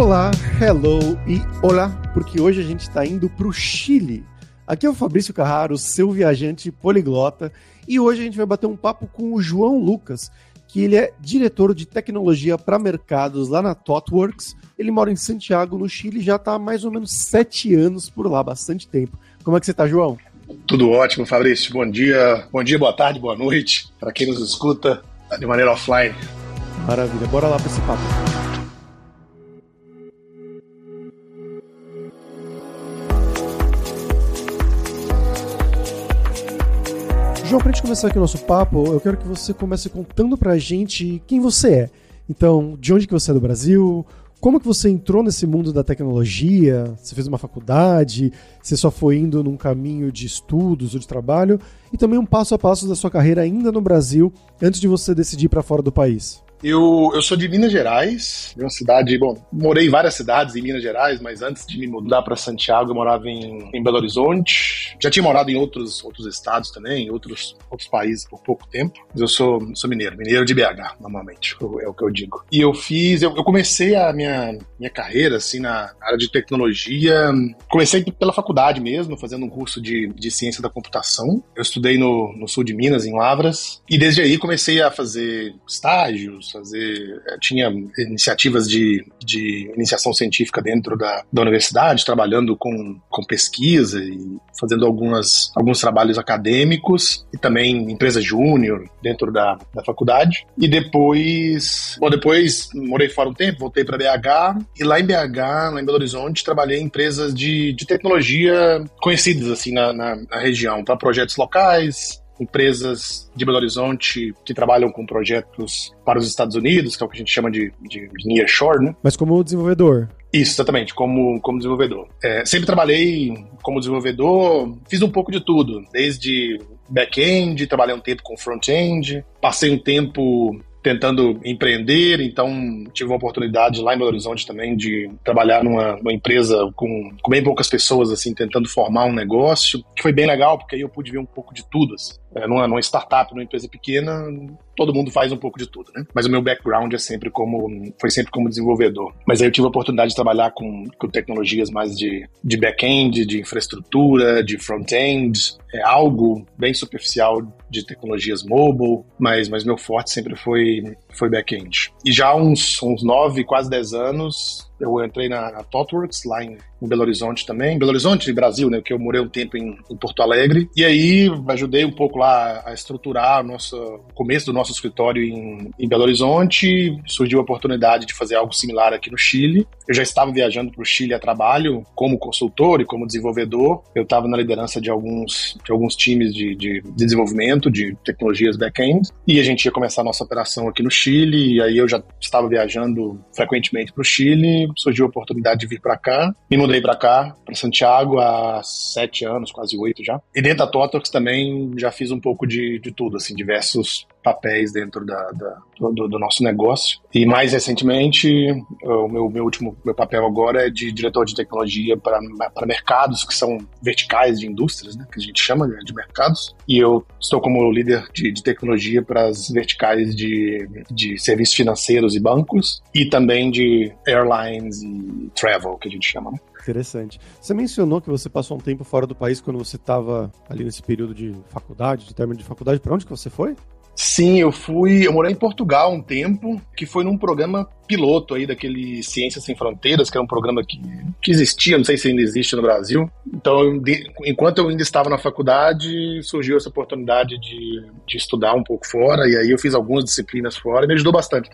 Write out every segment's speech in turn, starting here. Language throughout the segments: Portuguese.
Olá, hello e olá, porque hoje a gente está indo para o Chile. Aqui é o Fabrício Carraro, seu viajante poliglota, e hoje a gente vai bater um papo com o João Lucas, que ele é diretor de tecnologia para mercados lá na ThoughtWorks. Ele mora em Santiago, no Chile, e já está há mais ou menos 7 anos por lá, bastante tempo. Como é que você está, João? Tudo ótimo, Fabrício. Bom dia, boa tarde, boa noite, para quem nos escuta de maneira offline. Maravilha, bora lá para esse papo. João, para a gente começar aqui o nosso papo, eu quero que você comece contando pra gente quem você é. Então, de onde que você é do Brasil? Como que você entrou nesse mundo da tecnologia? Você fez uma faculdade? Você só foi indo num caminho de estudos ou de trabalho? E também um passo a passo da sua carreira ainda no Brasil, antes de você decidir ir para fora do país. Eu sou de Minas Gerais, de uma cidade, morei em várias cidades em Minas Gerais, mas antes de me mudar para Santiago, eu morava em Belo Horizonte. Já tinha morado em outros estados também, em outros países por pouco tempo, mas eu sou mineiro de BH, normalmente, é o que eu digo. E eu comecei a minha carreira, assim, na área de tecnologia, comecei pela faculdade mesmo, fazendo um curso de ciência da computação. Eu estudei no sul de Minas, em Lavras, e desde aí comecei a fazer estágios, tinha iniciativas de iniciação científica dentro da universidade, trabalhando com pesquisa e fazendo alguns trabalhos acadêmicos e também empresa júnior dentro da faculdade. E depois morei fora um tempo, voltei para BH e lá em Belo Horizonte, trabalhei em empresas de tecnologia conhecidas assim na região, para projetos locais, empresas de Belo Horizonte que trabalham com projetos para os Estados Unidos, que é o que a gente chama de nearshore, né? Mas como desenvolvedor? Isso, exatamente, como desenvolvedor. Sempre trabalhei como desenvolvedor, fiz um pouco de tudo, desde back-end, trabalhei um tempo com front-end, passei um tempo tentando empreender, então tive uma oportunidade lá em Belo Horizonte também de trabalhar numa empresa com bem poucas pessoas, assim, tentando formar um negócio, que foi bem legal, porque aí eu pude ver um pouco de tudo, assim. Numa startup, numa empresa pequena, todo mundo faz um pouco de tudo, né? Mas o meu background foi sempre como desenvolvedor. Mas aí eu tive a oportunidade de trabalhar com tecnologias mais de back-end, de infraestrutura, de front-end, algo bem superficial de tecnologias mobile, mas meu forte sempre foi back-end. E já há uns 9, quase 10 anos, eu entrei na ThoughtWorks, lá em Belo Horizonte também. Belo Horizonte, Brasil, né? Porque eu morei um tempo em Porto Alegre. E aí, ajudei um pouco lá a estruturar o começo do nosso escritório em Belo Horizonte. Surgiu a oportunidade de fazer algo similar aqui no Chile. Eu já estava viajando para o Chile a trabalho, como consultor e como desenvolvedor. Eu estava na liderança de alguns times de desenvolvimento, de tecnologias back-end. E a gente ia começar a nossa operação aqui no Chile. E aí eu já estava viajando frequentemente para o Chile. Surgiu a oportunidade de vir para cá. Me mudei para cá, para Santiago, há 7 anos, quase 8 já. E dentro da ThoughtWorks também já fiz um pouco de tudo, assim, diversos papéis dentro do nosso negócio. E mais recentemente, o meu papel agora é de diretor de tecnologia para mercados que são verticais de indústrias, né, que a gente chama de mercados. E eu estou como líder de tecnologia para as verticais de serviços financeiros e bancos, e também de airlines e travel, que a gente chama, né? Interessante. Você mencionou que você passou um tempo fora do país quando você estava ali nesse período de faculdade, de término de faculdade. Para onde que você foi? Sim, eu morei em Portugal um tempo, que foi num programa piloto aí daquele Ciências Sem Fronteiras, que era um programa que existia, não sei se ainda existe no Brasil. Então, enquanto eu ainda estava na faculdade, surgiu essa oportunidade de estudar um pouco fora, e aí eu fiz algumas disciplinas fora, e me ajudou bastante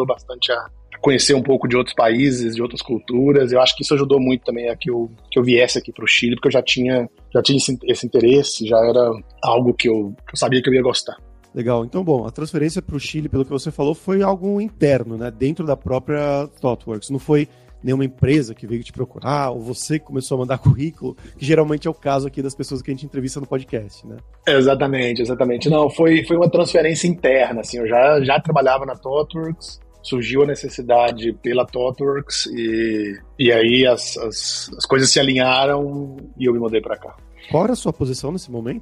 a conhecer um pouco de outros países, de outras culturas. Eu acho que isso ajudou muito também a que eu viesse aqui para o Chile, porque eu já tinha esse interesse, já era algo que eu sabia que eu ia gostar. Legal. Então, bom, a transferência para o Chile, pelo que você falou, foi algo interno, né? Dentro da própria ThoughtWorks. Não foi nenhuma empresa que veio te procurar, ou você que começou a mandar currículo, que geralmente é o caso aqui das pessoas que a gente entrevista no podcast, né? Exatamente. Não, foi uma transferência interna, assim. Eu já trabalhava na ThoughtWorks, surgiu a necessidade pela ThoughtWorks, e aí as coisas se alinharam e eu me mudei para cá. Qual era a sua posição nesse momento?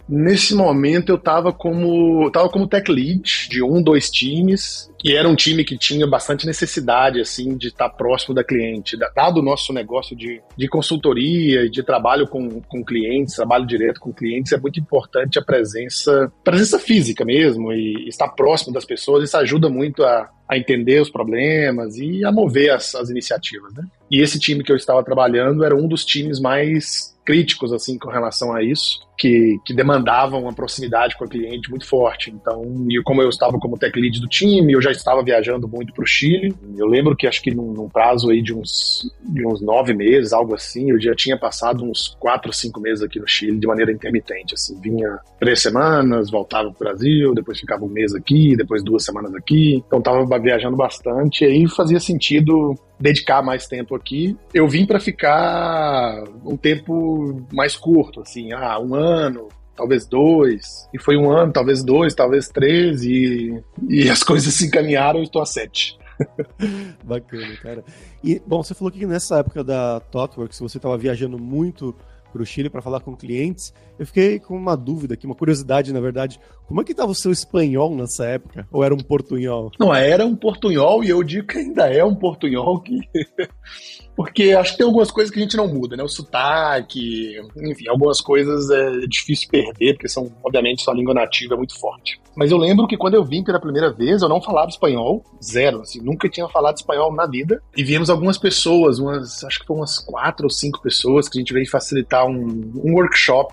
Nesse momento eu estava como tech lead de 2 times, e era um time que tinha bastante necessidade assim, de estar próximo da cliente. Dado o nosso negócio de consultoria e de trabalho com clientes, trabalho direto com clientes, é muito importante a presença física mesmo, e estar próximo das pessoas. Isso ajuda muito a entender os problemas e a mover as iniciativas, né? E esse time que eu estava trabalhando era um dos times mais críticos, assim, com relação a isso, que demandavam uma proximidade com a cliente muito forte. Então, como eu estava como tech lead do time, eu já estava viajando muito para o Chile. Eu lembro que acho que num prazo aí de uns 9 meses, algo assim, eu já tinha passado uns 4 ou 5 meses aqui no Chile de maneira intermitente, assim, vinha 3 semanas, voltava para o Brasil, depois ficava 1 mês aqui, depois 2 semanas aqui. Então, estava viajando bastante, e aí fazia sentido dedicar mais tempo aqui. Eu vim para ficar um tempo mais curto, assim, 1 ano, talvez 2, e foi 1 ano, talvez 2, talvez 3, e as coisas se encaminharam e estou a 7. Bacana, cara. E, bom, você falou que nessa época da ThoughtWorks você estava viajando muito para o Chile para falar com clientes. Eu fiquei com uma dúvida aqui, uma curiosidade, na verdade. Como é que estava o seu espanhol nessa época? Ou era um portunhol? Não, era um portunhol, e eu digo que ainda é um portunhol que... Porque acho que tem algumas coisas que a gente não muda, né? O sotaque, enfim, algumas coisas é difícil perder, porque obviamente, sua língua nativa é muito forte. Mas eu lembro que quando eu vim pela primeira vez, eu não falava espanhol, zero, assim, nunca tinha falado espanhol na vida. E viemos algumas pessoas, acho que foram umas 4 ou 5 pessoas que a gente veio facilitar um workshop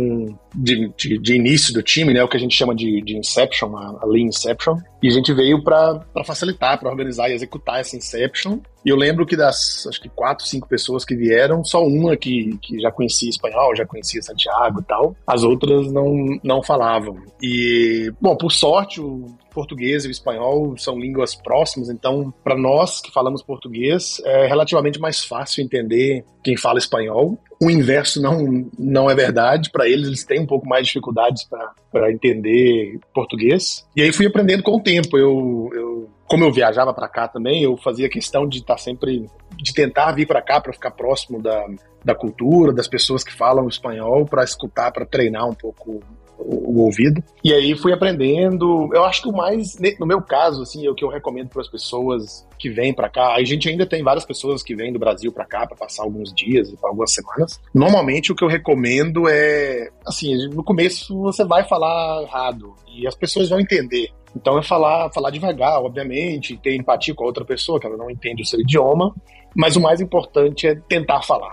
de início do time, né? O que a gente chama de Inception, a Lean Inception. E a gente veio para facilitar, para organizar e executar essa Inception. E eu lembro que das, acho que 4, 5 pessoas que vieram, só uma que já conhecia espanhol, já conhecia Santiago e tal. As outras não falavam. E, bom, por sorte, o português e o espanhol são línguas próximas, então, para nós que falamos português, é relativamente mais fácil entender quem fala espanhol. O inverso não é verdade. Para eles têm um pouco mais de dificuldades para entender português. E aí fui aprendendo com o tempo. Como eu viajava para cá também, eu fazia questão de estar sempre, de tentar vir para cá para ficar próximo da cultura, das pessoas que falam espanhol, para escutar, para treinar um pouco o ouvido. E aí fui aprendendo. Eu acho que o mais, no meu caso, assim, é o que eu recomendo para as pessoas que vêm para cá. A gente ainda tem várias pessoas que vêm do Brasil para cá para passar alguns dias, algumas semanas. Normalmente o que eu recomendo é, assim, no começo você vai falar errado e as pessoas vão entender. Então é falar devagar, obviamente, ter empatia com a outra pessoa, que ela não entende o seu idioma, mas o mais importante é tentar falar.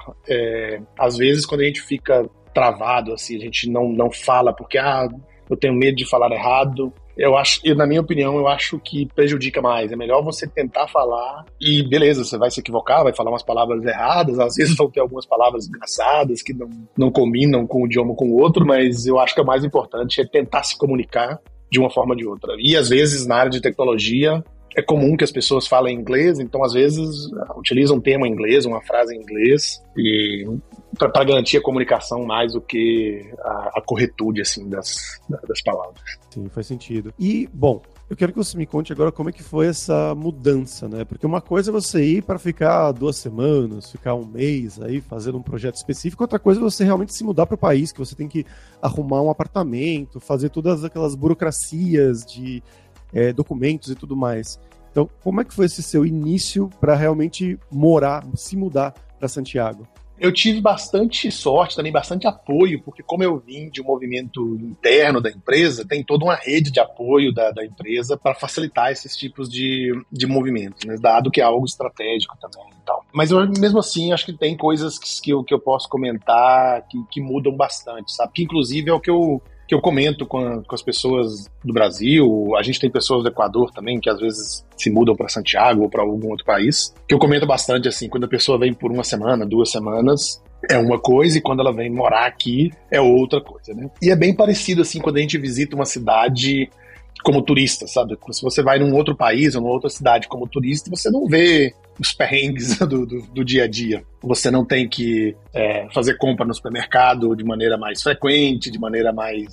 Às vezes, quando a gente fica travado, assim, a gente não fala porque eu tenho medo de falar errado. Na minha opinião, eu acho que prejudica mais. É melhor você tentar falar e, beleza, você vai se equivocar, vai falar umas palavras erradas, às vezes vão ter algumas palavras engraçadas que não combinam com o idioma com o outro, mas eu acho que o mais importante é tentar se comunicar de uma forma ou de outra. E, às vezes, na área de tecnologia, é comum que as pessoas falem inglês, então, às vezes, utilizam um termo em inglês, uma frase em inglês, e para garantir a comunicação mais do que a corretude, assim, das palavras. Sim, faz sentido. E, bom, eu quero que você me conte agora como é que foi essa mudança, né? Porque uma coisa é você ir para ficar 2 semanas, ficar 1 mês aí fazendo um projeto específico, outra coisa é você realmente se mudar para o país, que você tem que arrumar um apartamento, fazer todas aquelas burocracias de documentos e tudo mais. Então, como é que foi esse seu início para realmente se mudar para Santiago? Eu tive bastante sorte, também bastante apoio, porque como eu vim de um movimento interno da empresa, tem toda uma rede de apoio da empresa para facilitar esses tipos de movimentos, né? Dado que é algo estratégico também e tal. Mas eu, mesmo assim, acho que tem coisas que eu posso comentar que mudam bastante, sabe? Que inclusive é o que eu comento com as pessoas do Brasil. A gente tem pessoas do Equador também, que às vezes se mudam para Santiago ou para algum outro país, que eu comento bastante, assim, quando a pessoa vem por 1 semana, 2 semanas, é uma coisa, e quando ela vem morar aqui, é outra coisa, né? E é bem parecido, assim, quando a gente visita uma cidade como turista, sabe? Se você vai num outro país ou numa outra cidade como turista, você não vê os perrengues do dia a dia. Você não tem que fazer compra no supermercado de maneira mais frequente, de maneira mais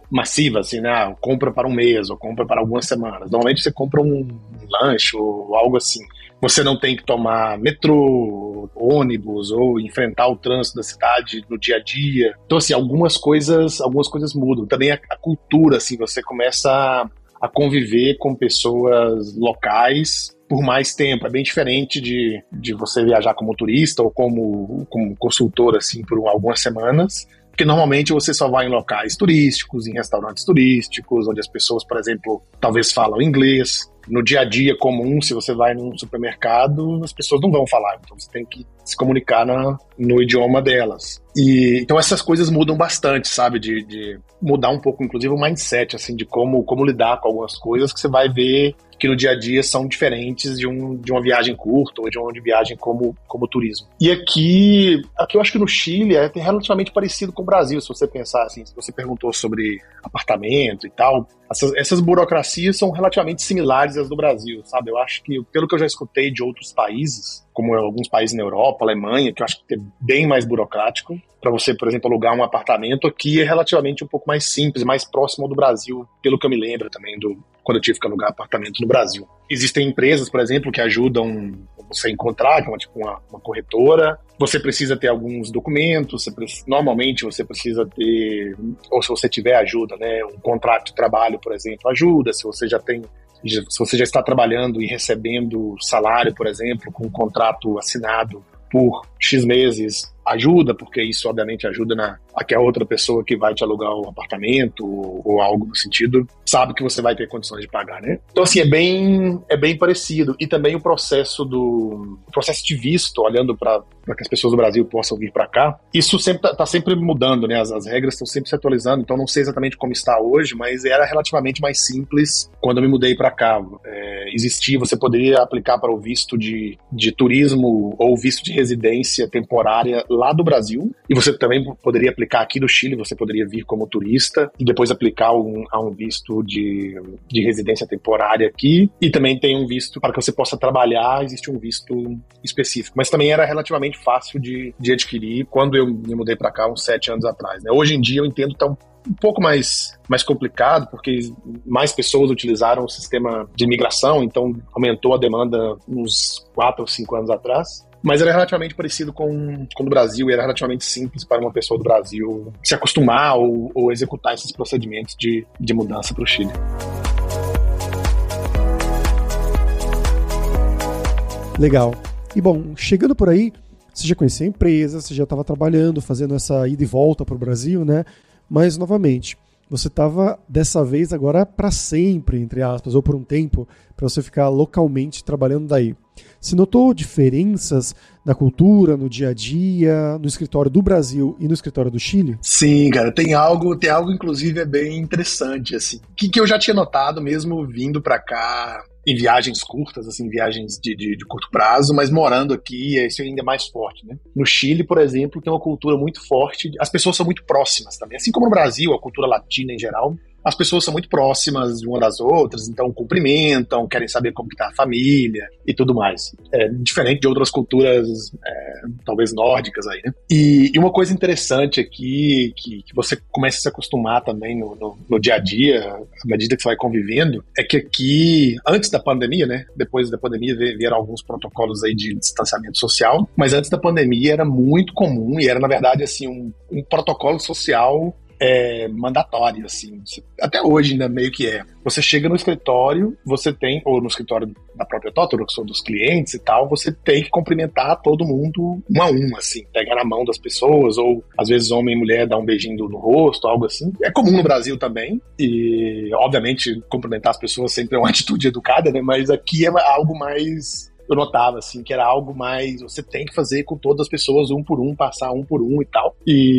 massiva, assim, né? Compra para um mês ou compra para algumas semanas. Normalmente você compra um lanche ou algo assim. Você não tem que tomar metrô, ônibus ou enfrentar o trânsito da cidade no dia a dia. Então, assim, algumas coisas mudam. Também a cultura, assim, você começa a conviver com pessoas locais por mais tempo. É bem diferente de você viajar como turista ou como consultor, assim, por algumas semanas. Porque normalmente você só vai em locais turísticos, em restaurantes turísticos, onde as pessoas, por exemplo, talvez falam inglês. No dia a dia comum, se você vai num supermercado, as pessoas não vão falar, então você tem que se comunicar no idioma delas. E então essas coisas mudam bastante, sabe? De mudar um pouco, inclusive, o mindset, assim, de como lidar com algumas coisas que você vai ver que no dia a dia são diferentes de uma viagem curta ou de uma viagem como turismo. E aqui eu acho que no Chile é relativamente parecido com o Brasil, se você pensar assim, se você perguntou sobre apartamento e tal, essas burocracias são relativamente similares às do Brasil, sabe? Eu acho que, pelo que eu já escutei de outros países, como alguns países na Europa, Alemanha, que eu acho que é bem mais burocrático, para você, por exemplo, alugar um apartamento, aqui é relativamente um pouco mais simples, mais próximo do Brasil, pelo que eu me lembro também quando eu tive que alugar apartamento no Brasil. Existem empresas, por exemplo, que ajudam você a encontrar, tipo uma corretora. Você precisa ter alguns documentos, normalmente você precisa ter, ou se você tiver ajuda, né, um contrato de trabalho, por exemplo, ajuda. Se você já está trabalhando e recebendo salário, por exemplo, com um contrato assinado por X meses, ajuda, porque isso obviamente ajuda a que a outra pessoa que vai te alugar o apartamento ou algo no sentido, sabe que você vai ter condições de pagar, né? Então, assim, é bem parecido. E também o processo de visto, olhando para que as pessoas do Brasil possam vir para cá, isso está sempre mudando, né? As regras estão sempre se atualizando, então não sei exatamente como está hoje, mas era relativamente mais simples quando eu me mudei para cá. Você poderia aplicar para o visto de turismo ou visto de residência temporária lá do Brasil, e você também poderia aplicar aqui do Chile, você poderia vir como turista e depois aplicar a um visto de residência temporária aqui, e também tem um visto para que você possa trabalhar, existe um visto específico, mas também era relativamente fácil de adquirir quando eu me mudei para cá uns 7 anos atrás, né? Hoje em dia eu entendo que tá um pouco mais complicado, porque mais pessoas utilizaram o sistema de imigração, então aumentou a demanda uns 4 ou 5 anos atrás. Mas era relativamente parecido com o do Brasil, e era relativamente simples para uma pessoa do Brasil se acostumar ou executar esses procedimentos de mudança para o Chile. Legal. E bom, chegando por aí, você já conhecia a empresa, você já estava trabalhando, fazendo essa ida e volta para o Brasil, né? Mas, novamente, você estava, dessa vez, agora para sempre, entre aspas, ou por um tempo, para você ficar localmente trabalhando daí. Você notou diferenças na cultura, no dia a dia, no escritório do Brasil e no escritório do Chile? Sim, cara, tem algo inclusive é bem interessante, assim, que eu já tinha notado mesmo vindo para cá em viagens curtas, assim, viagens de curto prazo, mas morando aqui, isso ainda é mais forte, né? No Chile, por exemplo, tem uma cultura muito forte, as pessoas são muito próximas também, assim como no Brasil, a cultura latina em geral, as pessoas são muito próximas uma das outras, então cumprimentam, querem saber como que tá a família e tudo mais. É diferente de outras culturas, talvez nórdicas aí, né? E uma coisa interessante aqui, que você começa a se acostumar também no dia a dia, à medida que você vai convivendo, é que aqui, antes da pandemia, né? Depois da pandemia vieram alguns protocolos aí de distanciamento social, mas antes da pandemia era muito comum e era, na verdade, assim, um protocolo social mandatório, assim. Até hoje ainda meio que é. Você chega no escritório, ou no escritório da própria Totoro, que são dos clientes e tal, você tem que cumprimentar todo mundo um a um, assim, pegar na mão das pessoas, ou às vezes homem e mulher dar um beijinho no rosto, algo assim. É comum no Brasil também, e obviamente cumprimentar as pessoas sempre é uma atitude educada, né, mas aqui é algo mais... Eu notava, assim, que era algo mais... Você tem que fazer com todas as pessoas, um por um, passar um por um e tal.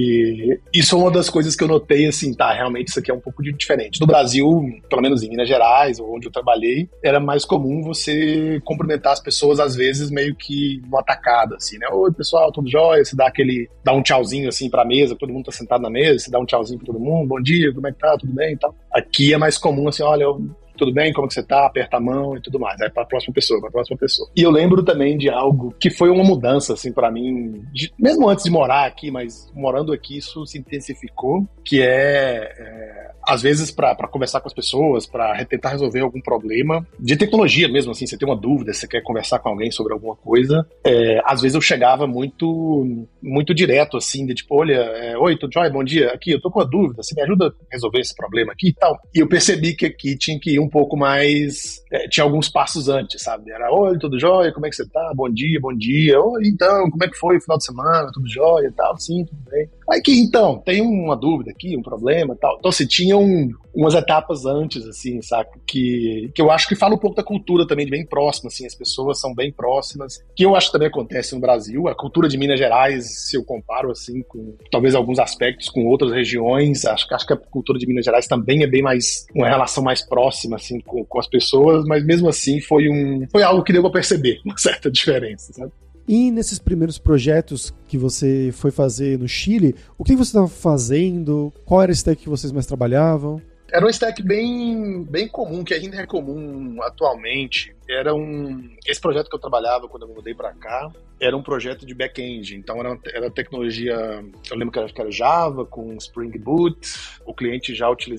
E isso é uma das coisas que eu notei, assim, realmente isso aqui é um pouco diferente. No Brasil, pelo menos em Minas Gerais, onde eu trabalhei, era mais comum você cumprimentar as pessoas, às vezes, meio que no atacado, assim, né? Oi, pessoal, tudo jóia? Você dá um tchauzinho, assim, pra mesa, todo mundo tá sentado na mesa, você dá um tchauzinho pra todo mundo, bom dia, como é que tá, tudo bem e tal. Aqui é mais comum, assim, olha, tudo bem, como que você tá? Aperta a mão e tudo mais. Aí pra próxima pessoa. E eu lembro também de algo que foi uma mudança, assim, pra mim, mesmo antes de morar aqui, mas morando aqui isso se intensificou, que às vezes pra conversar com as pessoas, pra tentar resolver algum problema, de tecnologia mesmo, assim, você tem uma dúvida, você quer conversar com alguém sobre alguma coisa, às vezes eu chegava muito, muito direto, assim, de tipo, olha, oi, tudo jóia? Bom dia, aqui, eu tô com uma dúvida, você me ajuda a resolver esse problema aqui e tal? E eu percebi que aqui tinha que ir um pouco mais, tinha alguns passos antes, sabe? Era, oi, tudo jóia? Como é que você tá? Bom dia, bom dia. Oi, então, como é que foi o final de semana? Tudo jóia e tal? Sim, tudo bem. Aí que, então, tem uma dúvida aqui, um problema e tal. Então, assim, tinham umas etapas antes, assim, saca? Que eu acho que fala um pouco da cultura também, de bem próxima, assim, as pessoas são bem próximas, que eu acho que também acontece no Brasil. A cultura de Minas Gerais, se eu comparo, assim, com talvez alguns aspectos com outras regiões, acho que a cultura de Minas Gerais também é bem mais, uma relação mais próxima, assim, com as pessoas, mas mesmo assim foi algo que deu pra perceber uma certa diferença, sabe? E nesses primeiros projetos que você foi fazer no Chile, o que você estava fazendo? Qual era a stack que vocês mais trabalhavam? Era um stack bem comum, que ainda é comum atualmente. Esse projeto que eu trabalhava quando eu me mudei para cá era um projeto de back-end. Então era tecnologia, eu lembro que era Java com Spring Boot. O cliente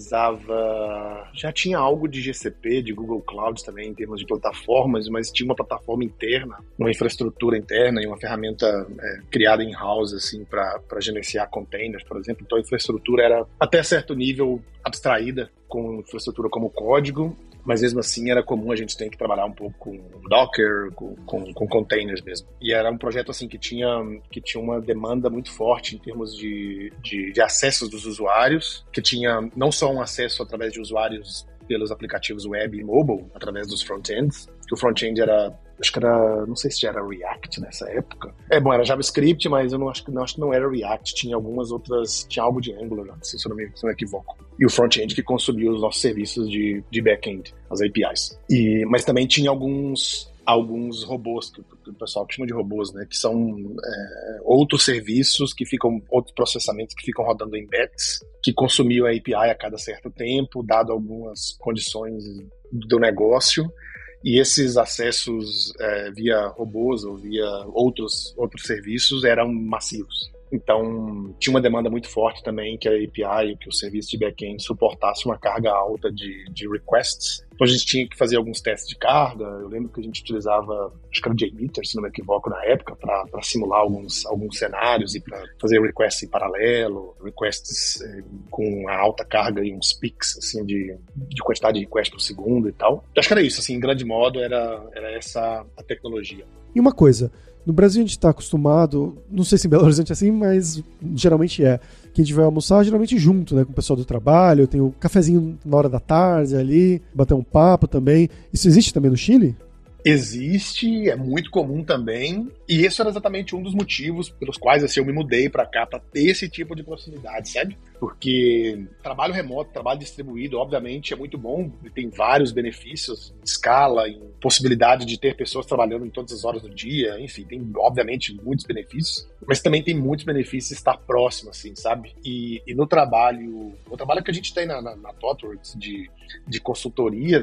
já tinha algo de GCP, de Google Cloud também em termos de plataformas, mas tinha uma plataforma interna, uma infraestrutura interna e uma ferramenta criada in-house assim para gerenciar containers, por exemplo. Então a infraestrutura era até certo nível abstraída com infraestrutura como código, mas mesmo assim era comum a gente ter que trabalhar um pouco com Docker, com containers mesmo. E era um projeto assim que tinha uma demanda muito forte em termos de acessos dos usuários, que tinha não só um acesso através de usuários pelos aplicativos web e mobile, através dos front-ends, que o front-end não sei se já era React nessa época. Era JavaScript, mas eu acho que não era React, tinha algumas outras, tinha algo de Angular, se eu não me equivoco. E o front-end que consumia os nossos serviços de back-end, as APIs. Mas também tinha alguns robôs, que o pessoal chama de robôs, né, que são outros serviços outros processamentos que ficam rodando em batch, que consumiam a API a cada certo tempo, dado algumas condições do negócio. E esses acessos via robôs ou via outros serviços eram massivos. Então, tinha uma demanda muito forte também que a API, que o serviço de back-end suportasse uma carga alta de requests. Então, a gente tinha que fazer alguns testes de carga. Eu lembro que a gente utilizava, acho que era o JMeter, se não me equivoco, na época, para simular alguns cenários e para fazer requests em paralelo, requests com a alta carga e uns peaks, assim, de quantidade de requests por segundo e tal. Eu acho que era isso, assim, em grande modo, era essa a tecnologia. E uma coisa, no Brasil a gente está acostumado, não sei se em Belo Horizonte é assim, mas geralmente que a gente vai almoçar geralmente junto, né, com o pessoal do trabalho, tem o cafezinho na hora da tarde ali, bater um papo também. Isso existe também no Chile? Existe, é muito comum também, e esse era exatamente um dos motivos pelos quais assim, eu me mudei para cá, para ter esse tipo de proximidade, sabe? Porque trabalho remoto, trabalho distribuído, obviamente é muito bom, e tem vários benefícios em escala, em possibilidade de ter pessoas trabalhando em todas as horas do dia, enfim, tem obviamente muitos benefícios, mas também tem muitos benefícios estar próximo, assim, sabe? E no trabalho que a gente tem na ThoughtWorks de consultoria,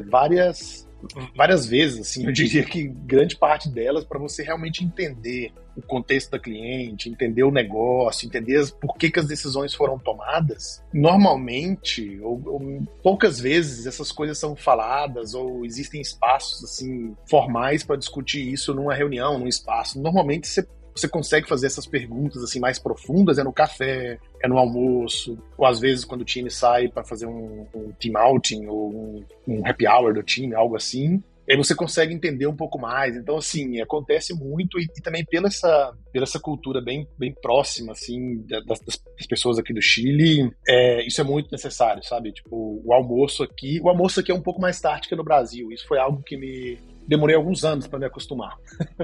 várias vezes, assim, eu diria que grande parte delas para você realmente entender o contexto da cliente, entender o negócio, entender por que as decisões foram tomadas. Normalmente, ou poucas vezes, essas coisas são faladas ou existem espaços assim formais para discutir isso numa reunião, num espaço. Normalmente você consegue fazer essas perguntas assim mais profundas no café, no almoço, ou às vezes quando o time sai para fazer um team outing ou um happy hour do time, algo assim. Aí você consegue entender um pouco mais. Então, assim, acontece muito e também pela essa cultura bem próxima, assim, das pessoas aqui do Chile, isso é muito necessário, sabe? Tipo, o almoço aqui é um pouco mais tarde que no Brasil. Isso foi algo que demorei alguns anos para me acostumar.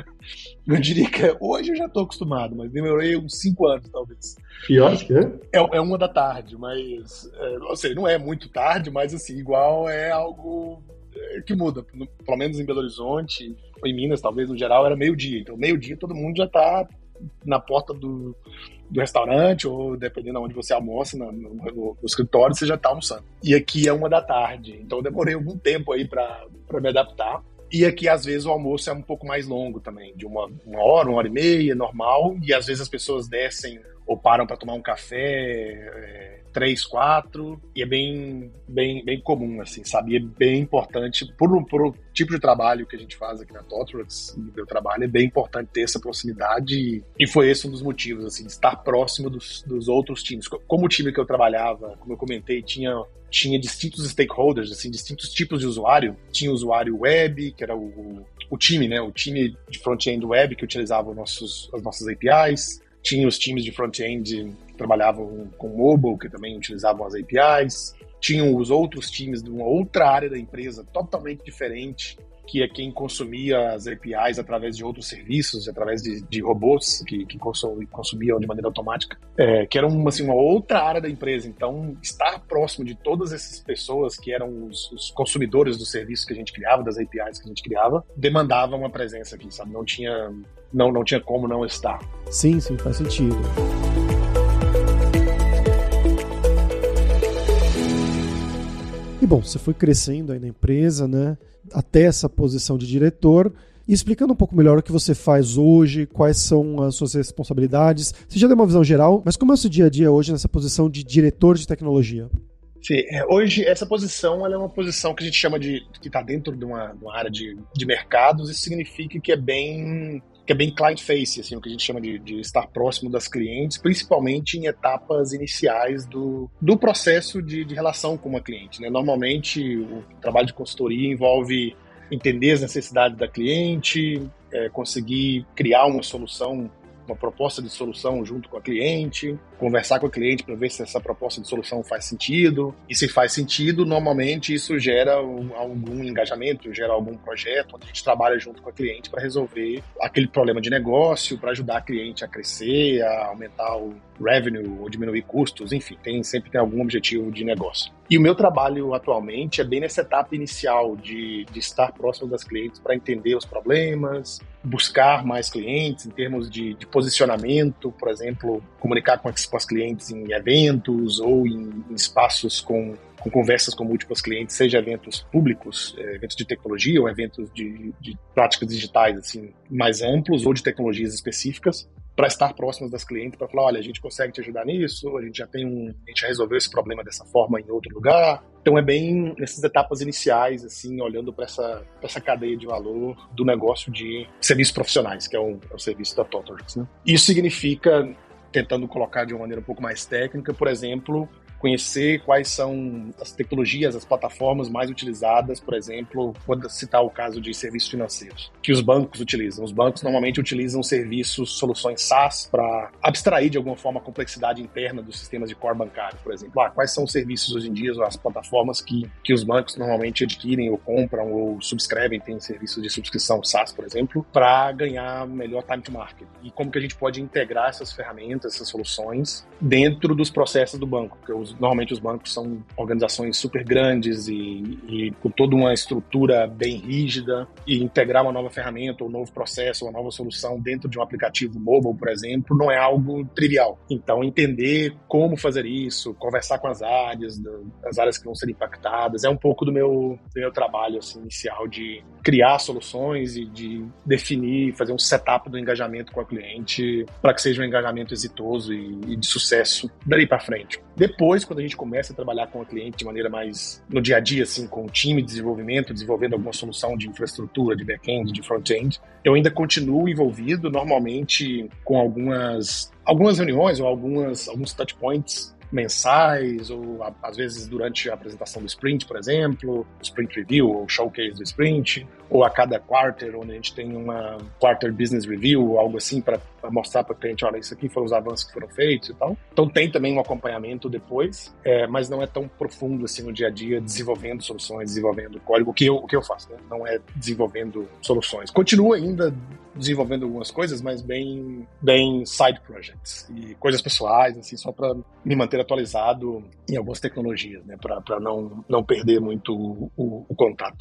Eu diria que hoje eu já estou acostumado, mas demorei uns 5 anos, talvez. E horas que é? É 1 da tarde, mas não sei, não é muito tarde, mas assim, igual é algo que muda. Pelo menos em Belo Horizonte, ou em Minas, talvez, no geral, era meio-dia. Então, meio-dia todo mundo já está na porta do restaurante, ou dependendo de onde você almoça, no escritório, você já está almoçando. E aqui é 1 da tarde, então eu demorei algum tempo aí para me adaptar. E aqui, às vezes, o almoço é um pouco mais longo também, de uma hora, 1 hora e meia, normal, e às vezes as pessoas descem ou param para tomar um café, 3, 4, e é bem comum, assim, sabe? E é bem importante, por o tipo de trabalho que a gente faz aqui na ThoughtWorks, no meu trabalho, é bem importante ter essa proximidade, e foi esse um dos motivos, assim, de estar próximo dos outros times. Como o time que eu trabalhava, como eu comentei, tinha distintos stakeholders, assim, distintos tipos de usuário. Tinha o usuário web, que era o time, né? O time de front-end web que utilizava as nossas APIs. Tinha os times de front-end que trabalhavam com mobile, que também utilizavam as APIs. Tinham os outros times de uma outra área da empresa, totalmente diferente, que é quem consumia as APIs através de outros serviços, através de robôs que consumiam de maneira automática, que era uma outra área da empresa. Então, estar próximo de todas essas pessoas que eram os consumidores do serviço que a gente criava, das APIs que a gente criava, demandava uma presença aqui, sabe? Não tinha como não estar. Sim, faz sentido. E bom, você foi crescendo aí na empresa, né? Até essa posição de diretor. E explicando um pouco melhor o que você faz hoje, quais são as suas responsabilidades. Você já deu uma visão geral, mas como é o seu dia a dia hoje nessa posição de diretor de tecnologia? Sim, hoje essa posição ela é uma posição que a gente chama que está dentro de uma área de mercados. Isso significa que é bem client-face, assim, o que a gente chama de estar próximo das clientes, principalmente em etapas iniciais do processo de relação com uma cliente, né? Normalmente, o trabalho de consultoria envolve entender as necessidades da cliente, conseguir criar uma solução, uma proposta de solução junto com a cliente, conversar com a cliente para ver se essa proposta de solução faz sentido. E se faz sentido, normalmente isso gera algum engajamento, gera algum projeto onde a gente trabalha junto com a cliente para resolver aquele problema de negócio, para ajudar a cliente a crescer, a aumentar o revenue ou diminuir custos, enfim, sempre tem algum objetivo de negócio. E o meu trabalho atualmente é bem nessa etapa inicial de estar próximo das clientes para entender os problemas, buscar mais clientes em termos de posicionamento, por exemplo, comunicar com as clientes em eventos ou em espaços com conversas com múltiplos clientes, seja eventos públicos, eventos de tecnologia ou eventos de práticas digitais assim, mais amplos ou de tecnologias específicas, para estar próximos das clientes, para falar, olha, a gente consegue te ajudar nisso, a gente já resolveu esse problema dessa forma em outro lugar. Então é bem nessas etapas iniciais, assim, olhando para essa cadeia de valor do negócio de serviços profissionais, que é o serviço da ThoughtWorks, né? Isso significa, tentando colocar de uma maneira um pouco mais técnica, por exemplo, conhecer quais são as tecnologias, as plataformas mais utilizadas, por exemplo, vou citar o caso de serviços financeiros, que os bancos utilizam. Os bancos normalmente utilizam serviços, soluções SaaS, para abstrair de alguma forma a complexidade interna dos sistemas de core bancário, por exemplo. Quais são os serviços hoje em dia, as plataformas que os bancos normalmente adquirem ou compram ou subscrevem, tem serviços de subscrição SaaS, por exemplo, para ganhar melhor time to market. E como que a gente pode integrar essas ferramentas, essas soluções, dentro dos processos do banco, porque normalmente os bancos são organizações super grandes e com toda uma estrutura bem rígida, e integrar uma nova ferramenta, um novo processo, uma nova solução dentro de um aplicativo mobile, por exemplo, não é algo trivial. Então, entender como fazer isso, conversar com as áreas que vão ser impactadas, é um pouco do meu trabalho assim, inicial de criar soluções e de definir, fazer um setup do engajamento com a cliente para que seja um engajamento exitoso e de sucesso dali para frente. Depois, quando a gente começa a trabalhar com o cliente de maneira mais no dia a dia, assim, com o time de desenvolvimento, desenvolvendo alguma solução de infraestrutura, de back-end, de front-end, eu ainda continuo envolvido, normalmente com algumas reuniões ou alguns touch points mensais, ou às vezes durante a apresentação do sprint, por exemplo, o sprint review ou showcase do sprint, ou a cada quarter, onde a gente tem uma quarter business review ou algo assim para mostrar para o cliente, olha, isso aqui foram os avanços que foram feitos e tal. Então tem também um acompanhamento depois, mas não é tão profundo assim no dia a dia, desenvolvendo soluções, desenvolvendo código, o que eu faço, né? Não é desenvolvendo soluções. Continuo ainda desenvolvendo algumas coisas, mas bem side projects e coisas pessoais, assim, só para me manter atualizado em algumas tecnologias, né? Para não perder muito o contato.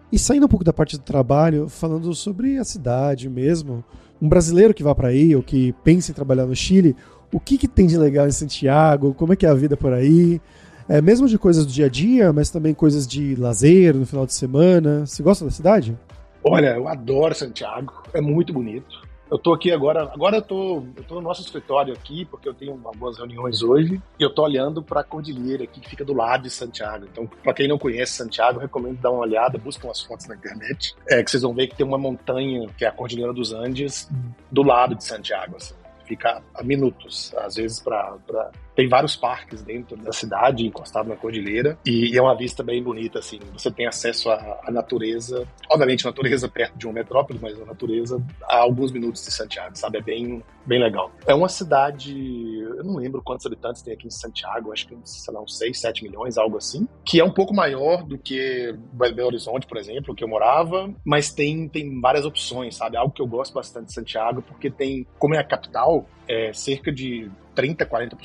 E saindo um pouco da parte do trabalho, falando sobre a cidade mesmo, um brasileiro que vá para aí ou que pense em trabalhar no Chile, o que tem de legal em Santiago? Como é que é a vida por aí? Mesmo de coisas do dia a dia, mas também coisas de lazer no final de semana. Você gosta da cidade? Olha, eu adoro Santiago, é muito bonito. Eu tô aqui agora eu tô no nosso escritório aqui, porque eu tenho algumas reuniões hoje, e eu tô olhando para a cordilheira aqui, que fica do lado de Santiago. Então, para quem não conhece Santiago, eu recomendo dar uma olhada, busca umas fotos na internet, que vocês vão ver que tem uma montanha, que é a Cordilheira dos Andes, do lado de Santiago, assim. Fica a minutos, às vezes tem vários parques dentro da cidade, encostado na cordilheira, e é uma vista bem bonita, assim. Você tem acesso à natureza, obviamente natureza perto de uma metrópole, mas a natureza a alguns minutos de Santiago, sabe? É bem legal. É uma cidade, eu não lembro quantos habitantes tem aqui em Santiago, acho que, sei lá, uns 6, 7 milhões, algo assim, que é um pouco maior do que Belo Horizonte, por exemplo, que eu morava, mas tem várias opções, sabe? Algo que eu gosto bastante de Santiago, porque como é a capital, cerca de 30%,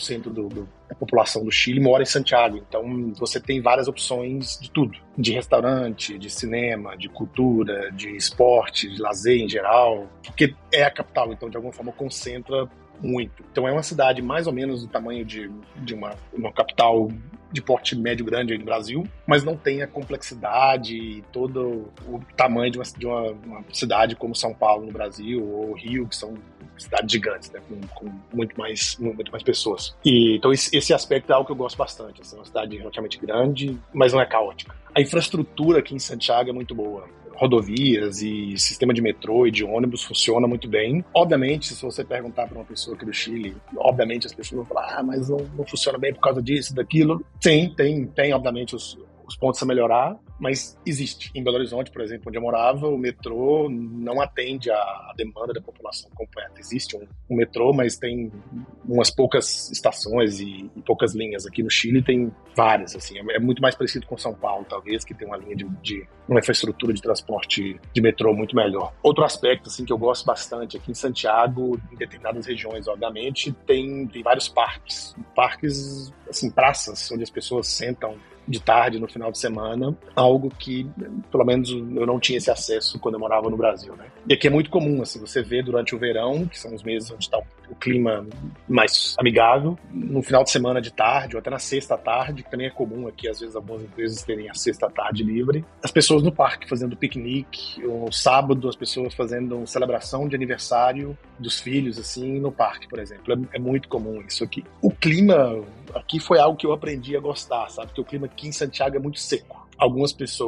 40% da população do Chile mora em Santiago. Então, você tem várias opções de tudo. De restaurante, de cinema, de cultura, de esporte, de lazer em geral. Porque é a capital, então, de alguma forma, concentra muito. Então, é uma cidade mais ou menos do tamanho de uma capital de porte médio grande aí no Brasil, mas não tem a complexidade e todo o tamanho de uma cidade como São Paulo no Brasil ou Rio, que são cidades gigantes, né, com muito mais pessoas. E então esse aspecto é algo que eu gosto bastante. Assim, é uma cidade relativamente grande, mas não é caótica. A infraestrutura aqui em Santiago é muito boa. Rodovias e sistema de metrô e de ônibus funciona muito bem. Obviamente, se você perguntar para uma pessoa aqui do Chile, obviamente as pessoas vão falar, mas não funciona bem por causa disso, daquilo. Sim, tem obviamente os pontos a melhorar, mas existe. Em Belo Horizonte, por exemplo, onde eu morava, o metrô não atende a demanda da população completa. Existe um metrô, mas tem umas poucas estações e poucas linhas. Aqui no Chile tem várias, assim. É muito mais parecido com São Paulo, talvez, que tem uma linha de uma infraestrutura de transporte de metrô muito melhor. Outro aspecto, assim, que eu gosto bastante, aqui em Santiago, em determinadas regiões, obviamente, tem vários parques. Parques, assim, praças, onde as pessoas sentam de tarde, no final de semana, algo que, pelo menos, eu não tinha esse acesso quando eu morava no Brasil, né? E aqui é muito comum, assim, você vê durante o verão, que são os meses onde está o clima mais amigável, no final de semana de tarde, ou até na sexta tarde, que também é comum aqui, às vezes, algumas empresas terem a sexta tarde livre, as pessoas no parque fazendo piquenique, ou no sábado, as pessoas fazendo uma celebração de aniversário dos filhos, assim, no parque, por exemplo. É muito comum isso aqui. O clima aqui foi algo que eu aprendi a gostar, sabe? Porque o clima aqui em Santiago é muito seco. Algumas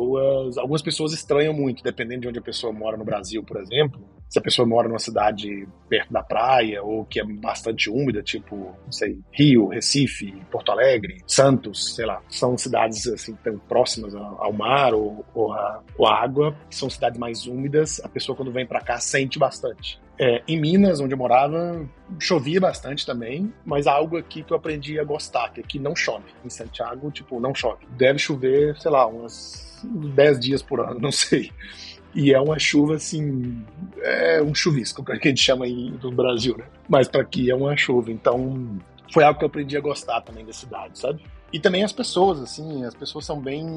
pessoas estranham muito, dependendo de onde a pessoa mora no Brasil, por exemplo. Se a pessoa mora numa cidade perto da praia ou que é bastante úmida, tipo, não sei, Rio, Recife, Porto Alegre, Santos, sei lá, são cidades assim tão próximas ao mar ou à água, são cidades mais úmidas. A pessoa quando vem para cá sente bastante. Em Minas, onde eu morava, chovia bastante também, mas algo aqui que eu aprendi a gostar, que aqui não chove. Em Santiago, tipo, não chove. Deve chover, sei lá, uns 10 dias por ano, não sei. E é uma chuva, assim, é um chuvisco, que a gente chama aí no Brasil, né? Mas para aqui é uma chuva, então foi algo que eu aprendi a gostar também da cidade, sabe? E também as pessoas, assim, as pessoas são bem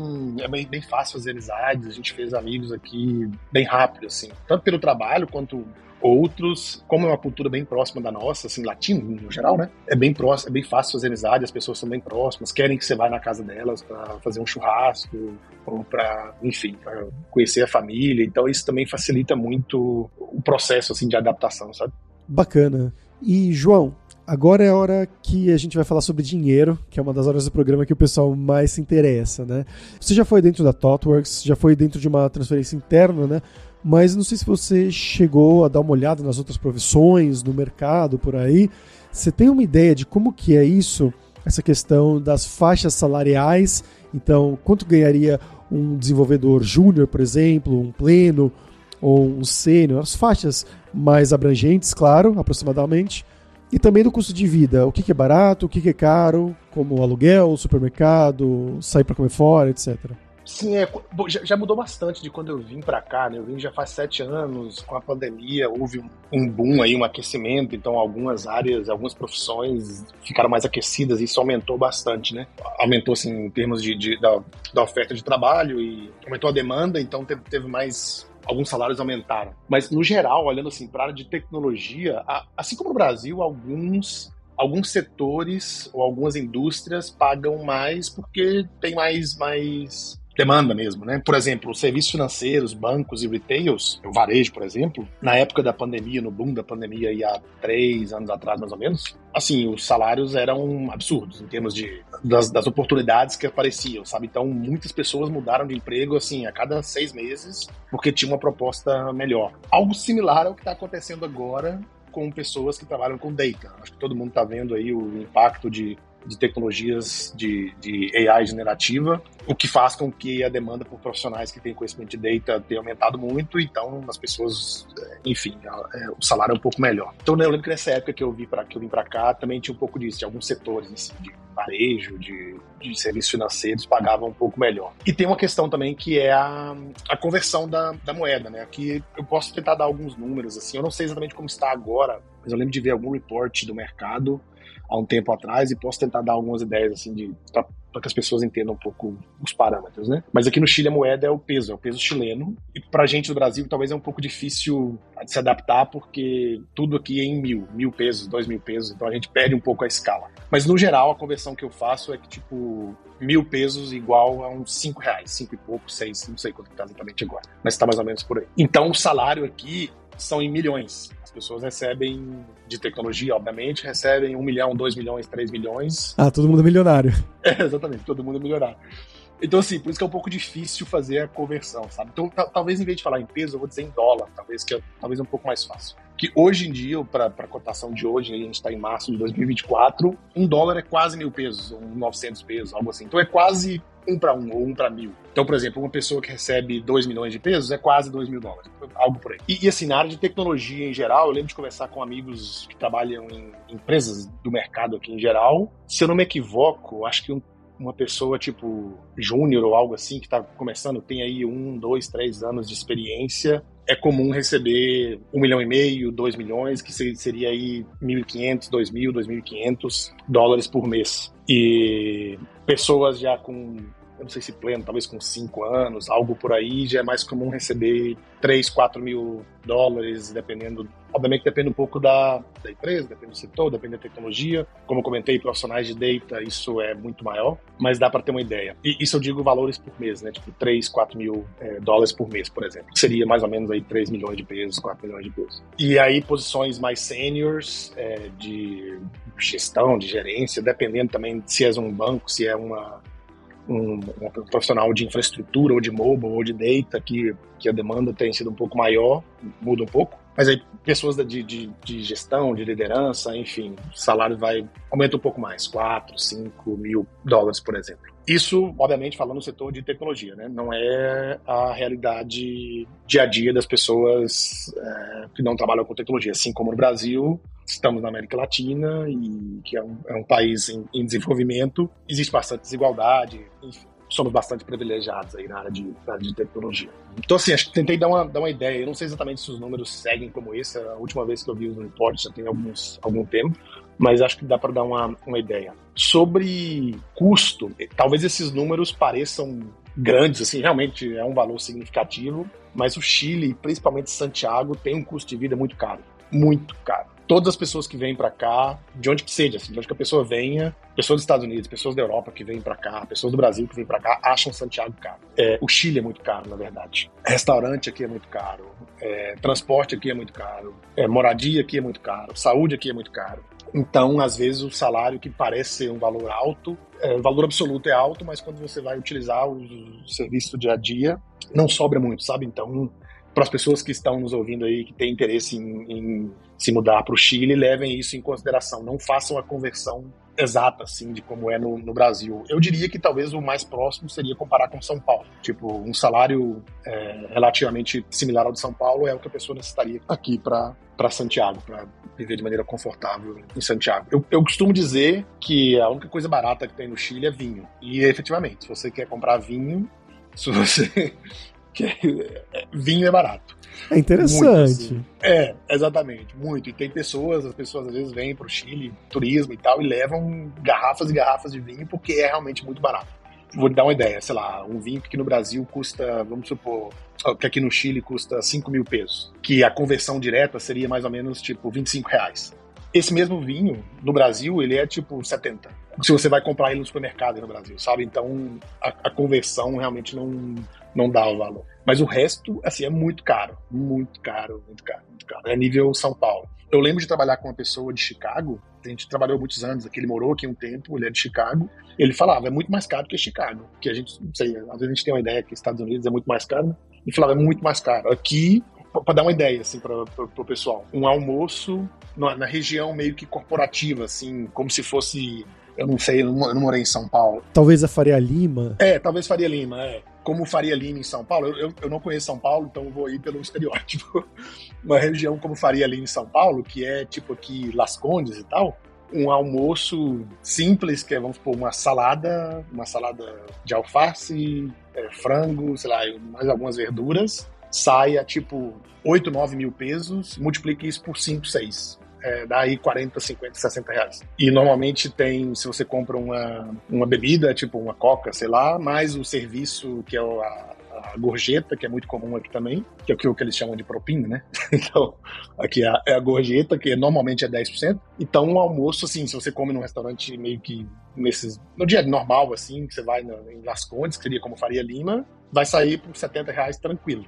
fácil fazer amizades, a gente fez amigos aqui bem rápido, assim, tanto pelo trabalho quanto outros, como é uma cultura bem próxima da nossa, assim, latino no geral, né? É bem próximo, é bem fácil fazer amizade, as pessoas são bem próximas, querem que você vá na casa delas para fazer um churrasco ou para, enfim, para conhecer a família. Então isso também facilita muito o processo, assim, de adaptação, sabe? Bacana. E, João, agora é a hora que a gente vai falar sobre dinheiro, que é uma das horas do programa que o pessoal mais se interessa, né? Você já foi dentro da ThoughtWorks, já foi dentro de uma transferência interna, né? Mas não sei se você chegou a dar uma olhada nas outras profissões, no mercado, por aí. Você tem uma ideia de como que é isso, essa questão das faixas salariais? Então, quanto ganharia um desenvolvedor júnior, por exemplo, um pleno ou um sênior? As faixas mais abrangentes, claro, aproximadamente. E também do custo de vida. O que é barato, o que é caro, como aluguel, supermercado, sair para comer fora, etc. Sim, já mudou bastante de quando eu vim pra cá, né? Eu vim já faz 7 anos, com a pandemia houve um boom aí, um aquecimento, então algumas áreas, algumas profissões ficaram mais aquecidas e isso aumentou bastante, né? Aumentou, assim, em termos da oferta de trabalho e aumentou a demanda, então teve mais... Alguns salários aumentaram. Mas, no geral, olhando assim para a área de tecnologia, assim como no Brasil, alguns setores ou algumas indústrias pagam mais porque tem mais demanda mesmo, né? Por exemplo, os serviços financeiros, bancos e retails, o varejo, por exemplo, na época da pandemia, no boom da pandemia, aí há 3 anos atrás, mais ou menos, assim, os salários eram absurdos em termos das oportunidades que apareciam, sabe? Então, muitas pessoas mudaram de emprego, assim, a cada 6 meses, porque tinha uma proposta melhor. Algo similar ao que está acontecendo agora com pessoas que trabalham com data. Acho que todo mundo está vendo aí o impacto de tecnologias de AI generativa, o que faz com que a demanda por profissionais que têm conhecimento de data tenha aumentado muito, então as pessoas, enfim, o salário é um pouco melhor. Então eu lembro que nessa época que eu vim para cá, também tinha um pouco disso, de alguns setores, assim, de varejo, de serviços financeiros, pagavam um pouco melhor. E tem uma questão também que é a conversão da moeda, né? Aqui eu posso tentar dar alguns números, assim, eu não sei exatamente como está agora, mas eu lembro de ver algum report do mercado há um tempo atrás e posso tentar dar algumas ideias assim para que as pessoas entendam um pouco os parâmetros, né? Mas aqui no Chile a moeda é o peso chileno, e pra gente do Brasil talvez é um pouco difícil de se adaptar porque tudo aqui é em 1.000 pesos, 2.000 pesos, então a gente perde um pouco a escala. Mas no geral a conversão que eu faço é que tipo 1.000 pesos igual a uns R$5, 5 e pouco, 6, não sei quanto tá exatamente agora, mas tá mais ou menos por aí. Então o salário aqui são em milhões. As pessoas recebem, de tecnologia, obviamente, recebem 1 milhão, 2 milhões, 3 milhões. Ah, todo mundo é milionário. Exatamente, todo mundo é milionário. Então, assim, por isso que é um pouco difícil fazer a conversão, sabe? Então, talvez em vez de falar em peso, eu vou dizer em dólar, talvez um pouco mais fácil. Que hoje em dia, para a cotação de hoje, a gente está em março de 2024, $1 é quase 1.000 pesos, ou 900 pesos, algo assim. Então é quase 1 para 1 ou 1 para 1.000. Então, por exemplo, uma pessoa que recebe 2 milhões de pesos é quase $2.000, algo por aí. E assim, na área de tecnologia em geral, eu lembro de conversar com amigos que trabalham em empresas do mercado aqui em geral. Se eu não me equivoco, acho que uma pessoa tipo júnior ou algo assim que está começando, tem aí 1, 2, 3 anos de experiência, é comum receber 1,5 milhão, 2 milhões, que seria aí 1.500, 2.000, 2.500 dólares por mês. E pessoas já com, eu não sei se pleno, talvez com 5 anos, algo por aí, já é mais comum receber 3, 4 mil dólares, dependendo, obviamente depende um pouco da empresa, depende do setor, depende da tecnologia. Como eu comentei, profissionais de data, isso é muito maior, mas dá para ter uma ideia. E isso eu digo valores por mês, né? Tipo 3, 4 mil dólares por mês, por exemplo. Seria mais ou menos aí 3 milhões de pesos, 4 milhões de pesos. E aí posições mais seniors, de gestão, de gerência, dependendo também se é um banco, se é um profissional de infraestrutura, ou de mobile, ou de data, que a demanda tem sido um pouco maior, muda um pouco. Mas aí pessoas de gestão, de liderança, enfim, o salário aumenta um pouco mais, 4, 5 mil dólares, por exemplo. Isso, obviamente, falando no setor de tecnologia, né? Não é a realidade dia a dia das pessoas que não trabalham com tecnologia. Assim como no Brasil, estamos na América Latina, e que é um país em desenvolvimento, existe bastante desigualdade, enfim. Somos bastante privilegiados aí na área de tecnologia. Então, assim, acho que tentei dar uma ideia. Eu não sei exatamente se os números seguem como esse. A última vez que eu vi os reportes já tem algum tempo, mas acho que dá para dar uma ideia. Sobre custo, talvez esses números pareçam grandes, assim, realmente é um valor significativo, mas o Chile, principalmente Santiago, tem um custo de vida muito caro. Muito caro. Todas as pessoas que vêm para cá, de onde que seja, assim, de onde que a pessoa venha, pessoas dos Estados Unidos, pessoas da Europa que vêm para cá, pessoas do Brasil que vêm para cá, acham Santiago caro. O Chile é muito caro, na verdade. Restaurante aqui é muito caro, transporte aqui é muito caro, moradia aqui é muito caro, saúde aqui é muito caro. Então, às vezes, o salário que parece ser um valor alto, o valor absoluto é alto, mas quando você vai utilizar o serviço do dia a dia, não sobra muito, sabe? Então, para as pessoas que estão nos ouvindo aí, que têm interesse em se mudar para o Chile, levem isso em consideração. Não façam a conversão exata, assim, de como é no Brasil. Eu diria que talvez o mais próximo seria comparar com São Paulo. Tipo, um salário relativamente similar ao de São Paulo é o que a pessoa necessitaria aqui para Santiago, para viver de maneira confortável em Santiago. Eu costumo dizer que a única coisa barata que tem no Chile é vinho. E, efetivamente, se você quer comprar vinho, Se você quer, vinho é barato. É interessante. Muito, assim. Exatamente, muito. E tem as pessoas às vezes vêm pro Chile, turismo e tal, e levam garrafas e garrafas de vinho porque é realmente muito barato. Vou te dar uma ideia, sei lá, um vinho que aqui no Brasil custa, vamos supor, que aqui no Chile custa 5 mil pesos, que a conversão direta seria mais ou menos tipo R$25. Esse mesmo vinho, no Brasil, ele é tipo 70. Se você vai comprar ele no supermercado no Brasil, sabe? Então, a conversão realmente não dá o valor. Mas o resto, assim, é muito caro. Muito caro, muito caro, muito caro. É nível São Paulo. Eu lembro de trabalhar com uma pessoa de Chicago. A gente trabalhou muitos anos aqui, ele morou aqui um tempo, ele é de Chicago. Ele falava, é muito mais caro que Chicago. Que a gente, não sei, às vezes a gente tem uma ideia que Estados Unidos é muito mais caro. Ele falava, é muito mais caro. Aqui, para dar uma ideia, assim, para o pessoal, um almoço na região meio que corporativa, assim, como se fosse, eu não sei, eu não morei em São Paulo. Talvez a Faria Lima. Talvez Faria Lima, como Faria Lima em São Paulo. Eu não conheço São Paulo, então eu vou ir pelo estereótipo. Uma região como Faria Lima em São Paulo, que é tipo aqui Las Condes e tal, um almoço simples, que é, vamos supor, uma salada de alface, frango, sei lá, mais algumas verduras, sai a tipo 8, 9 mil pesos, multiplique isso por 5, 6. Dá aí 40, 50, 60 reais. E normalmente tem, se você compra uma bebida, tipo uma coca, sei lá, mais o serviço, que é a gorjeta, que é muito comum aqui também, que é o que eles chamam de propina, né? Então, aqui é a gorjeta, que normalmente é 10%. Então, um almoço, assim, se você come num restaurante meio que no dia normal, assim, que você vai em Las Condes, que seria como Faria Lima, vai sair por 70 reais tranquilo.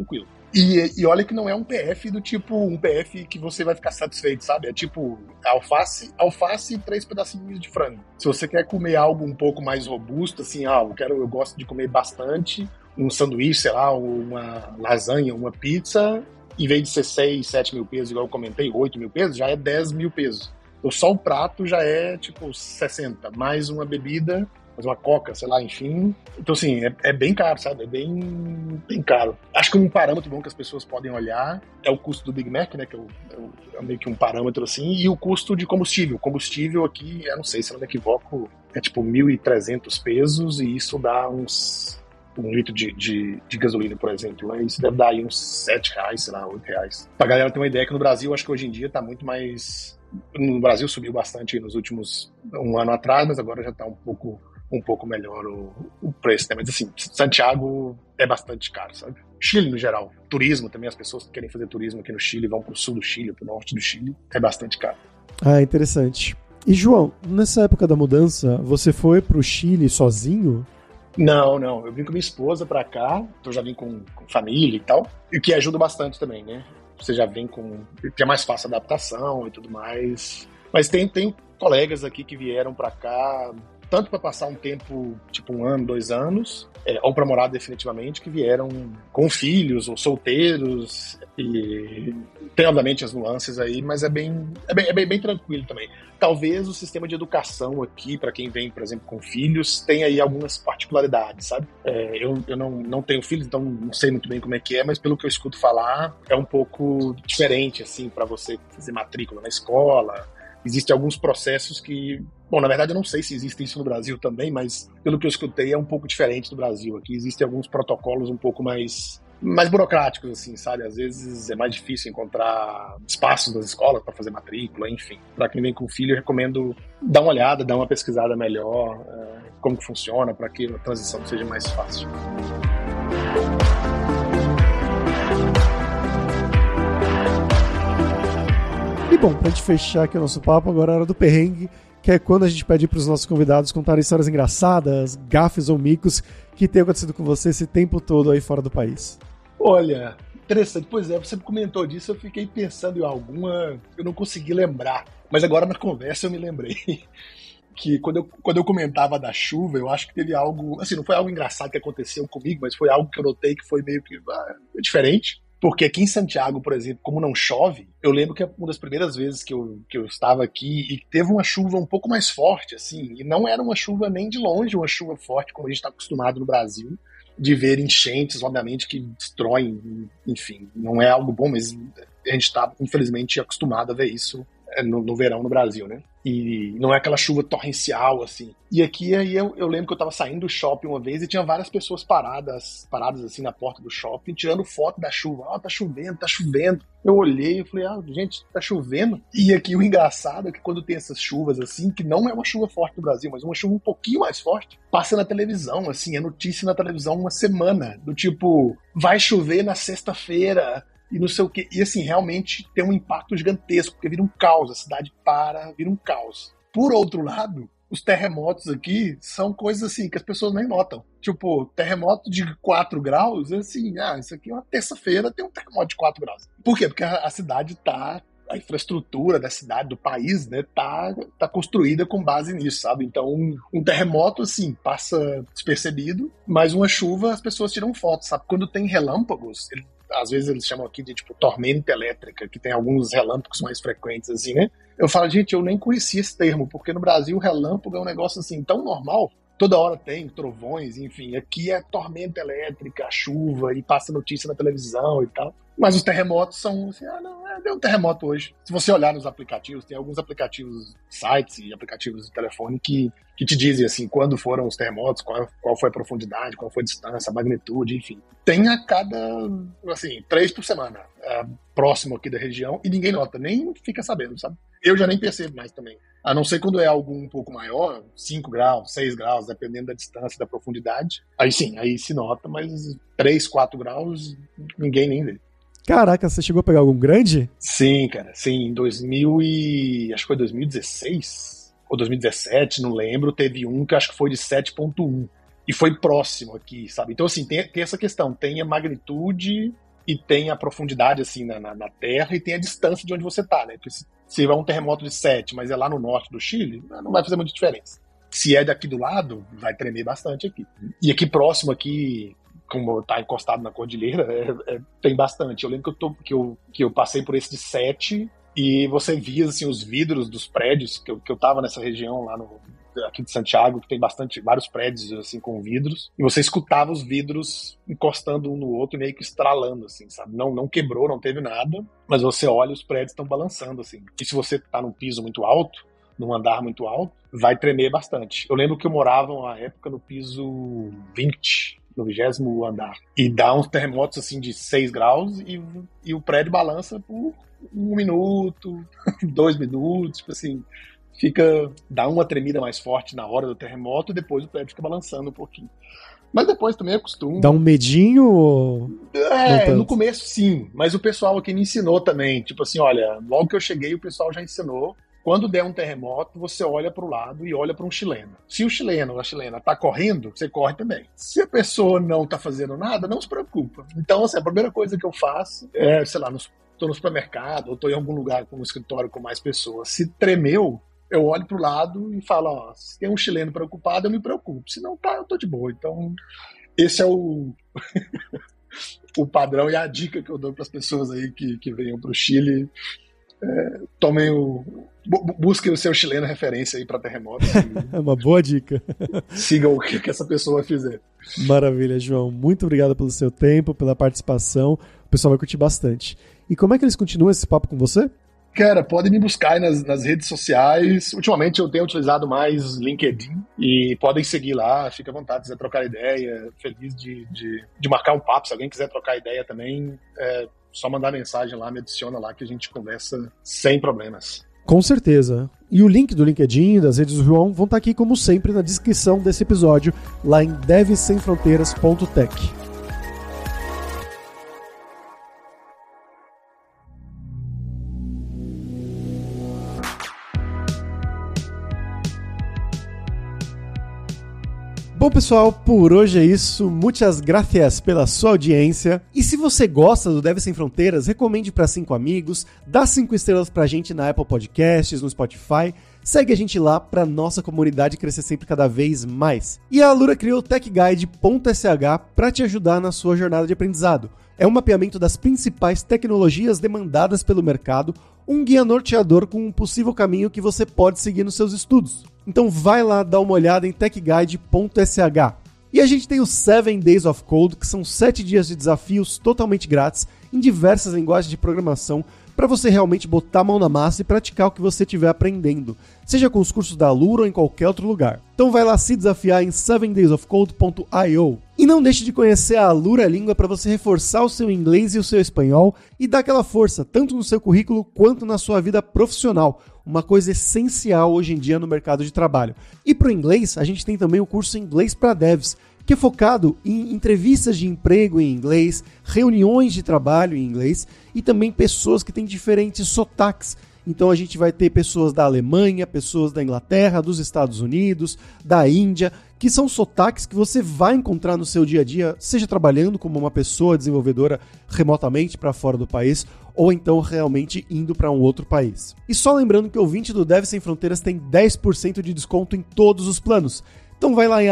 E olha que não é um PF do tipo, um PF que você vai ficar satisfeito, sabe? É tipo alface e 3 pedacinhos de frango. Se você quer comer algo um pouco mais robusto, assim, eu gosto de comer bastante, um sanduíche, sei lá, uma lasanha, uma pizza, em vez de ser 6, 7 mil pesos, igual eu comentei, 8 mil pesos, já é 10 mil pesos. Então só o prato já é tipo 60, mais uma bebida, mais uma coca, sei lá, enfim. Então, assim, é bem caro, sabe? É bem caro. Acho que um parâmetro bom que as pessoas podem olhar é o custo do Big Mac, né? Que é meio que um parâmetro, assim, e o custo de combustível. Combustível aqui, eu não sei, se eu não me equivoco, é tipo 1.300 pesos, e isso dá uns... um litro de gasolina, por exemplo, né? Isso deve dar aí uns 7 reais, sei lá, 8 reais. Pra galera ter uma ideia que no Brasil, acho que hoje em dia tá muito mais... No Brasil subiu bastante nos últimos um ano atrás, mas agora já tá um pouco melhor o preço, né? Mas assim, Santiago é bastante caro, sabe? Chile, no geral. Turismo também, as pessoas que querem fazer turismo aqui no Chile vão pro sul do Chile, pro norte do Chile, é bastante caro. Ah, interessante. E, João, nessa época da mudança, você foi pro Chile sozinho? Não. Eu vim com minha esposa pra cá, então já vim com família e tal, e o que ajuda bastante também, né? Você já vem que é mais fácil a adaptação e tudo mais. Mas tem colegas aqui que vieram pra cá, tanto para passar um tempo, tipo 1 ano, 2 anos, ou para morar definitivamente, que vieram com filhos ou solteiros. E tem, obviamente, as nuances aí, mas é bem tranquilo também. Talvez o sistema de educação aqui, para quem vem, por exemplo, com filhos, tenha aí algumas particularidades, sabe? Eu não tenho filhos, então não sei muito bem como é que é, mas pelo que eu escuto falar, é um pouco diferente, assim, para você fazer matrícula na escola. Existem alguns processos que... Bom, na verdade eu não sei se existe isso no Brasil também, mas pelo que eu escutei é um pouco diferente do Brasil. Aqui existem alguns protocolos um pouco mais burocráticos, assim, sabe? Às vezes é mais difícil encontrar espaços nas escolas para fazer matrícula, enfim. Para quem vem com filho, eu recomendo dar uma olhada, dar uma pesquisada melhor, como que funciona, para que a transição seja mais fácil. E bom, pra gente fechar aqui o nosso papo, agora é a hora do perrengue, que é quando a gente pede pros nossos convidados contarem histórias engraçadas, gafes ou micos que tenham acontecido com você esse tempo todo aí fora do país. Olha, interessante. Pois é, você comentou disso, eu fiquei pensando em alguma, eu não consegui lembrar. Mas agora na conversa eu me lembrei que quando eu comentava da chuva, eu acho que teve algo, assim, não foi algo engraçado que aconteceu comigo, mas foi algo que eu notei que foi meio que diferente. Porque aqui em Santiago, por exemplo, como não chove, eu lembro que uma das primeiras vezes que eu estava aqui e teve uma chuva um pouco mais forte, assim, e não era uma chuva nem de longe, uma chuva forte como a gente está acostumado no Brasil, de ver enchentes, obviamente, que destroem, enfim, não é algo bom, mas a gente está, infelizmente, acostumado a ver isso no verão no Brasil, né? E não é aquela chuva torrencial, assim. E aqui, aí eu lembro que eu tava saindo do shopping uma vez e tinha várias pessoas paradas assim na porta do shopping, tirando foto da chuva. Tá chovendo, tá chovendo. Eu olhei e falei, gente, tá chovendo. E aqui o engraçado é que quando tem essas chuvas, assim, que não é uma chuva forte no Brasil, mas uma chuva um pouquinho mais forte, passa na televisão, assim, é notícia na televisão uma semana. Do tipo, vai chover na sexta-feira, e não sei o quê. E assim, realmente tem um impacto gigantesco, porque vira um caos, a cidade vira um caos. Por outro lado, os terremotos aqui são coisas assim que as pessoas nem notam. Tipo, terremoto de 4 graus, assim, isso aqui é uma terça-feira, tem um terremoto de 4 graus. Por quê? Porque a cidade a infraestrutura da cidade, do país, né, tá construída com base nisso, sabe? Então, um terremoto, assim, passa despercebido, mas uma chuva, as pessoas tiram foto, sabe? Quando tem relâmpagos, às vezes eles chamam aqui de, tipo, tormenta elétrica, que tem alguns relâmpagos mais frequentes, assim, né? Eu falo, gente, eu nem conhecia esse termo, porque no Brasil o relâmpago é um negócio, assim, tão normal. Toda hora tem trovões, enfim. Aqui é tormenta elétrica, chuva, e passa notícia na televisão e tal. Mas os terremotos são assim, deu um terremoto hoje. Se você olhar nos aplicativos, tem alguns aplicativos, sites e aplicativos de telefone que te dizem, assim, quando foram os terremotos, qual foi a profundidade, qual foi a distância, a magnitude, enfim. Tem a cada, assim, 3 por semana, próximo aqui da região, e ninguém nota, nem fica sabendo, sabe? Eu já nem percebo mais também. A não ser quando é algo um pouco maior, 5 graus, 6 graus, dependendo da distância, da profundidade. Aí sim, aí se nota, mas 3, 4 graus, ninguém nem vê. Caraca, você chegou a pegar algum grande? Sim, cara, sim. Em acho que foi 2016 ou 2017, não lembro, teve um que acho que foi de 7.1 e foi próximo aqui, sabe? Então, assim, tem essa questão, tem a magnitude e tem a profundidade, assim, na terra e tem a distância de onde você tá, né? Porque se é um terremoto de 7, mas é lá no norte do Chile, não vai fazer muita diferença. Se é daqui do lado, vai tremer bastante aqui. E aqui próximo, aqui, como tá encostado na cordilheira, tem bastante. Eu lembro que eu passei por esse de 7 e você via, assim, os vidros dos prédios, que eu tava nessa região lá aqui de Santiago, que tem vários prédios, assim, com vidros, e você escutava os vidros encostando um no outro e meio que estralando, assim, sabe? Não quebrou, não teve nada, mas você olha, os prédios estão balançando, assim. E se você tá num piso muito alto, num andar muito alto, vai tremer bastante. Eu lembro que eu morava, na época, no piso 20, no 20º andar. E dá uns terremotos, assim, de 6 graus e o prédio balança por 1 minuto, 2 minutos, tipo assim, dá uma tremida mais forte na hora do terremoto e depois o prédio fica balançando um pouquinho. Mas depois também acostuma. Dá um medinho ou... no começo sim, mas o pessoal aqui me ensinou também, tipo assim, olha, logo que eu cheguei o pessoal já ensinou, quando der um terremoto, você olha para o lado e olha para um chileno. Se o chileno ou a chilena tá correndo, você corre também. Se a pessoa não tá fazendo nada, não se preocupa. Então, assim, a primeira coisa que eu faço é, sei lá, tô no supermercado ou tô em algum lugar com um escritório com mais pessoas. Se tremeu, eu olho pro lado e falo, se tem um chileno preocupado, eu me preocupo. Se não tá, eu tô de boa. Então, esse é o o padrão e a dica que eu dou para as pessoas aí que venham pro Chile. Busquem o seu chileno referência aí para terremotos. É uma boa dica. Sigam o que essa pessoa fizer. Maravilha, João. Muito obrigado pelo seu tempo, pela participação. O pessoal vai curtir bastante. E como é que eles continuam esse papo com você? Cara, podem me buscar aí nas redes sociais. Ultimamente eu tenho utilizado mais LinkedIn e podem seguir lá, fica à vontade, se quiser trocar ideia, feliz de marcar um papo. Se alguém quiser trocar ideia também, só mandar mensagem lá, me adiciona lá que a gente conversa sem problemas. Com certeza. E o link do LinkedIn, das redes do João, vão estar aqui como sempre na descrição desse episódio, lá em devsemfronteiras.tech. Bom, pessoal, por hoje é isso. Muitas gracias pela sua audiência. E se você gosta do Deve Sem Fronteiras, recomende para 5 amigos, dá 5 estrelas pra gente na Apple Podcasts, no Spotify. Segue a gente lá pra nossa comunidade crescer sempre cada vez mais. E a Alura criou o TechGuide.sh para te ajudar na sua jornada de aprendizado. É um mapeamento das principais tecnologias demandadas pelo mercado, um guia norteador com um possível caminho que você pode seguir nos seus estudos. Então vai lá dar uma olhada em techguide.sh. E a gente tem os 7 Days of Code, que são 7 dias de desafios totalmente grátis em diversas linguagens de programação para você realmente botar a mão na massa e praticar o que você estiver aprendendo, seja com os cursos da Alura ou em qualquer outro lugar. Então vai lá se desafiar em 7daysofcode.io. E não deixe de conhecer a Alura Língua para você reforçar o seu inglês e o seu espanhol e dar aquela força, tanto no seu currículo quanto na sua vida profissional, uma coisa essencial hoje em dia no mercado de trabalho. E para o inglês, a gente tem também o curso Inglês para Devs, que é focado em entrevistas de emprego em inglês, reuniões de trabalho em inglês e também pessoas que têm diferentes sotaques. Então a gente vai ter pessoas da Alemanha, pessoas da Inglaterra, dos Estados Unidos, da Índia, que são sotaques que você vai encontrar no seu dia a dia, seja trabalhando como uma pessoa desenvolvedora remotamente para fora do país, ou então realmente indo para um outro país. E só lembrando que o ouvinte do Dev Sem Fronteiras tem 10% de desconto em todos os planos. Então vai lá em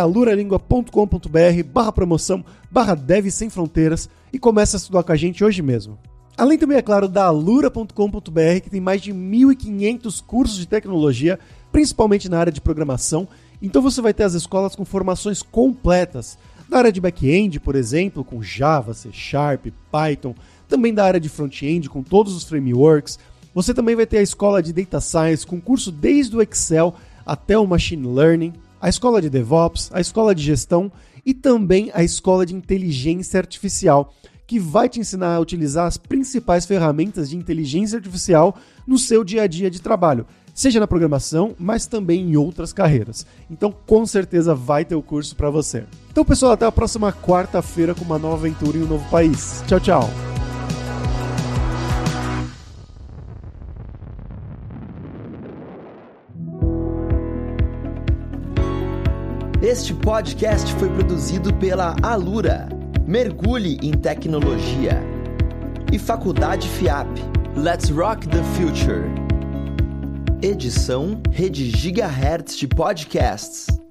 aluralingua.com.br/promoção/Dev Sem Fronteiras e começa a estudar com a gente hoje mesmo. Além também, é claro, da alura.com.br, que tem mais de 1.500 cursos de tecnologia, principalmente na área de programação. Então você vai ter as escolas com formações completas. Da área de back-end, por exemplo, com Java, C#, Python. Também da área de front-end, com todos os frameworks. Você também vai ter a escola de Data Science, com curso desde o Excel até o Machine Learning. A escola de DevOps, a escola de gestão e também a escola de inteligência artificial, que vai te ensinar a utilizar as principais ferramentas de inteligência artificial no seu dia a dia de trabalho, seja na programação, mas também em outras carreiras. Então, com certeza vai ter o curso para você. Então, pessoal, até a próxima quarta-feira com uma nova aventura em um novo país. Tchau, tchau! Este podcast foi produzido pela Alura, Mergulhe em Tecnologia, e Faculdade FIAP. Let's Rock the Future. Edição Rede Gigahertz de Podcasts.